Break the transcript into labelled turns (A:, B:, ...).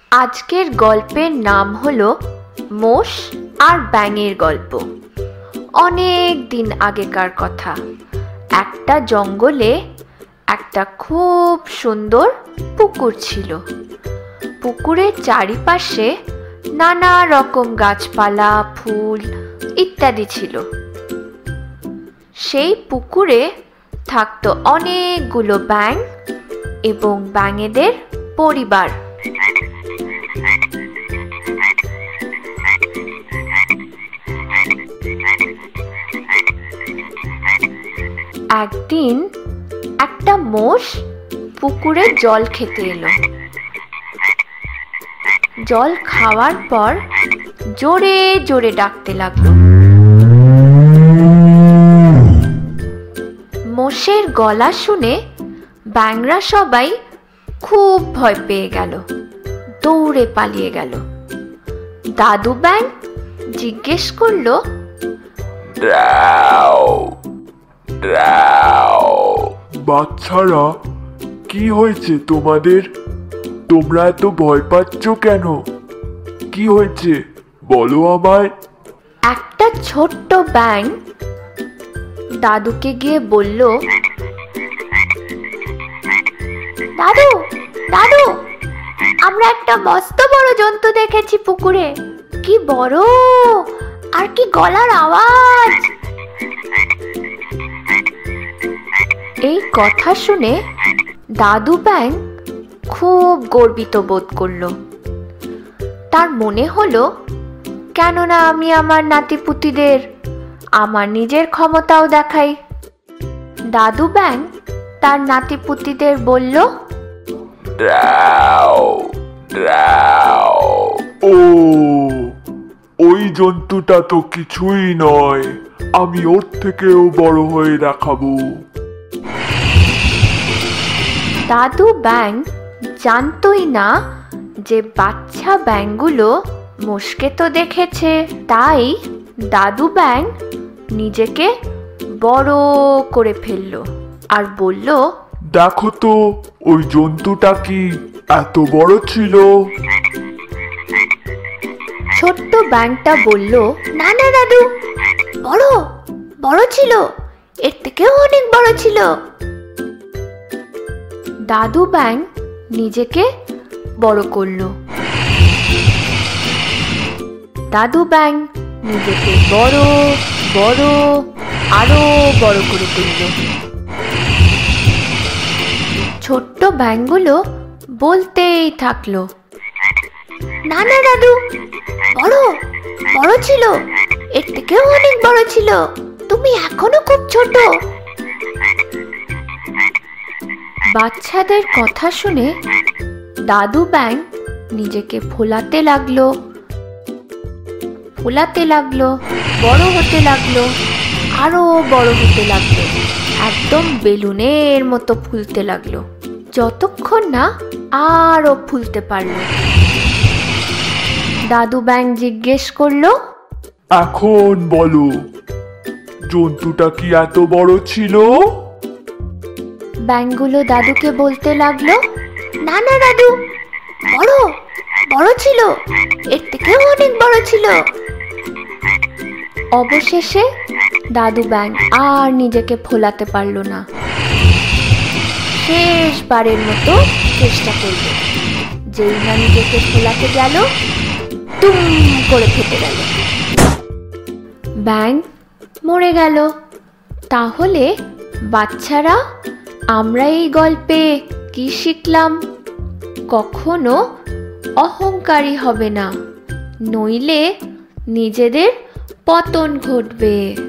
A: আজকের গল্পের নাম হলো মোষ আর ব্যাঙের গল্প। অনেক দিন আগেকার কথা। একটা জঙ্গলে একটা খুব সুন্দর পুকুর ছিল। পুকুরের চারিপাশে নানা রকম গাছপালা, ফুল ইত্যাদি ছিল। সেই পুকুরে থাকতো অনেকগুলো ব্যাঙ এবং ব্যাঙেদের পরিবার। একদিন একটা মোষ পুকুরে জল খেতে এলো। জল খাওয়ার পর জোরে জোরে ডাকতে লাগলো। মোষের গলা শুনে ব্যাঙরা সবাই খুব ভয় পেয়ে গেল, দৌড়ে পালিয়ে গেল। দাদু ব্যাঙ জিজ্ঞেস করলো,
B: বাচ্চারা, কি হয়েছে তোমাদের? তোমরা এত ভয় পাচ্ছ কেন? কি হয়েছে বলো আমায়।
A: একটা ছোট্ট ব্যাঙ দাদুকে গিয়ে বলল, দাদু দাদু, আমরা একটা মস্ত বড় জন্তু দেখেছি পুকুরে। কি বড় আর কি গলার আওয়াজ! এই কথা শুনে দাদু ব্যাঙ খুব গর্বিত বোধ করলো। তার মনে হলো, কেননা আমি আমার নাতিপুতিদের আমার নিজের ক্ষমতাও দেখাই। দাদু ব্যাঙ তার নাতিপুতিদের বলল,
B: ও, ওই জন্তুটা তো কিছুই নয়, আমি ওর থেকেও বড় হয়ে দেখাবো।
A: দাদু ব্যাঙ জানতই না যে বাচ্চা ব্যাঙগুলো মোষকে তো দেখেছে। তাই দাদু ব্যাঙ নিজেকে বড় করে ফেললো আর বলল,
B: দেখো তো ওই জন্তুটা কি এত বড় ছিল?
A: ছোট্ট ব্যাঙটা বলল, না না দাদু, বড় বড় ছিল, এর থেকেও অনেক বড় ছিল। দাদু ব্যাঙ নিজেকে বড় করলো। দাদু ব্যাঙ নিজেকে বড় বড় আরো বড় করে তুলল। ছোট্ট ব্যাঙগুলো বলতেই থাকলো, না না দাদু, বড় বড় ছিল, এর থেকেও অনেক বড় ছিল, তুমি এখনো খুব ছোট। বাচ্চাদের কথা শুনে দাদু ব্যাঙ নিজেকে ফোলাতে লাগলো, বড় হতে লাগলো, আরো বড় হতে লাগলো, একদম বেলুনের মতো ফুলতে লাগলো, যতক্ষণ না আরো ফুলতে পারলো। দাদু ব্যাঙ জিজ্ঞেস করলো,
B: এখন বলো, জন্তুটা কি এত বড় ছিল?
A: ব্যাঙগুলো দাদুকে বলতে লাগলো, না না দাদু, বড় বড় ছিল, এর থেকেও অনেক বড় ছিল। অবশেষে দাদু ব্যাঙ আর নিজেকে ফোলাতে পারলো না। শেষবারের মতো চেষ্টা করলো। যেই না নিজেকে ফোলাতে গেল, তুম করে ফেটে গেল। ব্যাঙ মরে গেল। তাহলে বাচ্চারা, আমরা এই গল্পে কি শিখলাম? কখনো অহংকারী হবে না, নইলে নিজেদের পতন ঘটবে।